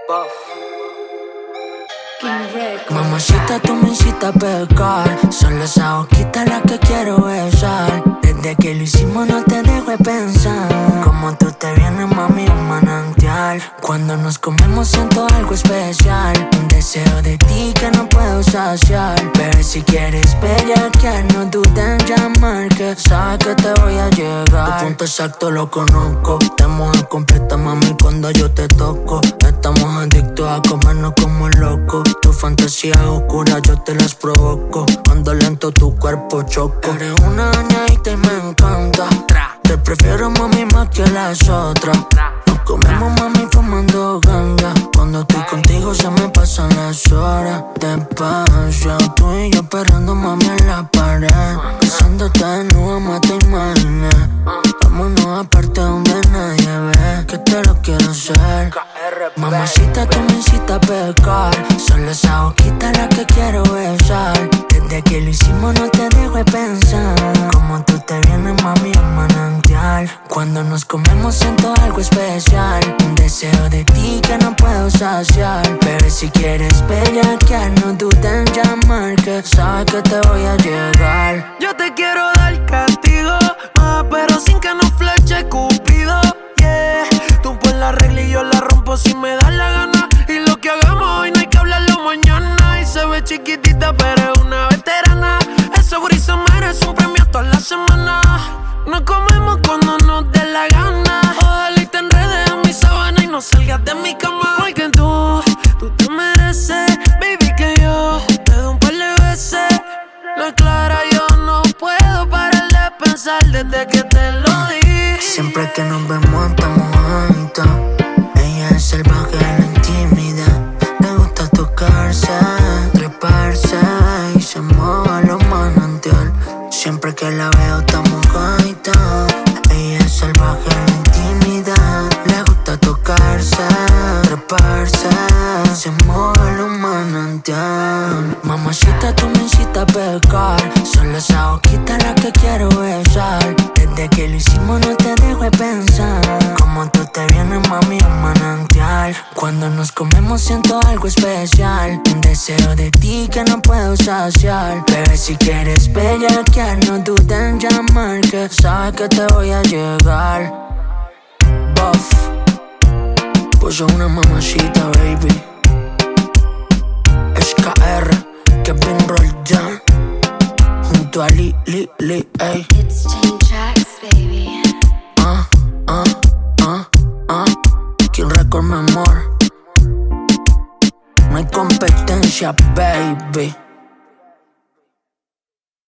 Mamacita, tú me hiciste a pecar. Son esa boquita la que quiero besar. Desde que lo hicimos no te dejo de pensar. Como tú te vienes, mami, un manantial. Cuando nos comemos siento algo especial. Un deseo de ti que no puedo saciar. Pero si quieres bellaquear, no dudes en llamar, que sabes que te voy a llegar. Tu punto exacto lo conozco. Te mojas completa, mami, cuando yo te toco. Estamos adictos a comernos como locos. Tu fantasía oscura yo te las provoco. Cuando lento tu cuerpo choco. Eres una dañadita y me encanta. Te prefiero, mami, más que las otras. Nos comemos, mami, fumando ganga. Cuando estoy contigo se me pasan las horas. Despacio, tú y yo perreando, mami, en la pared. Besándote desnuda, más te imaginé. Vámonos aparte donde nadie ve, que te lo quiero hacer. Mamacita, tú me hiciste a pecar. Solo esa boquita la que quiero besar. Desde que lo hicimos no te dejo de pensar. Como tú te vienes, mami, un manantial. Cuando nos comemos siento algo especial. Un deseo de ti que no puedo saciar. Pero si quieres bellaquear, no dudes en llamar, que sabes que te voy a llegar. Yo te quiero dar castigo, pero sin que nos fleche Cupido, yeah. Tú pon la regla y yo la rompo si me da la gana. Y lo que hagamos hoy no hay que hablarlo mañana. Y se ve chiquitita pero es una veterana. Ese gris merece un premio toda la semana. Nos comemos cuando nos dé la gana. Ojalá y te enredes en mi sábana y no salgas de mi cama. Porque tú te mereces, baby, que yo te doy un par de veces. No es clara, yo no puedo parar de pensar desde que te lo di. Siempre que nos vemos estamos juntos. Ella es salvaje en la intimidad. Le gusta tocarse, treparse y se mueve los manantial. Siempre que la veo estamos juntos. Ella es salvaje en la intimidad. Le gusta tocarse, treparse y se mueve los manantial. Mamacita, tú me hiciste a pecar. Solo esa boquita la que quiero besar. Desde que lo hicimos no te dejo de pensar. Como tú te vienes, mami, un manantial. Cuando nos comemos siento algo especial. Un deseo de ti que no puedo saciar. Pero si quieres bellaquear, no dudes en llamar, que sabes que te voy a llegar. Buff, pues soy una mamacita, baby. SKR, Kevin Roldan, junto a Li, ey. It's Chain Tracks, baby. Kill Record, mi amor. No hay competencia, baby.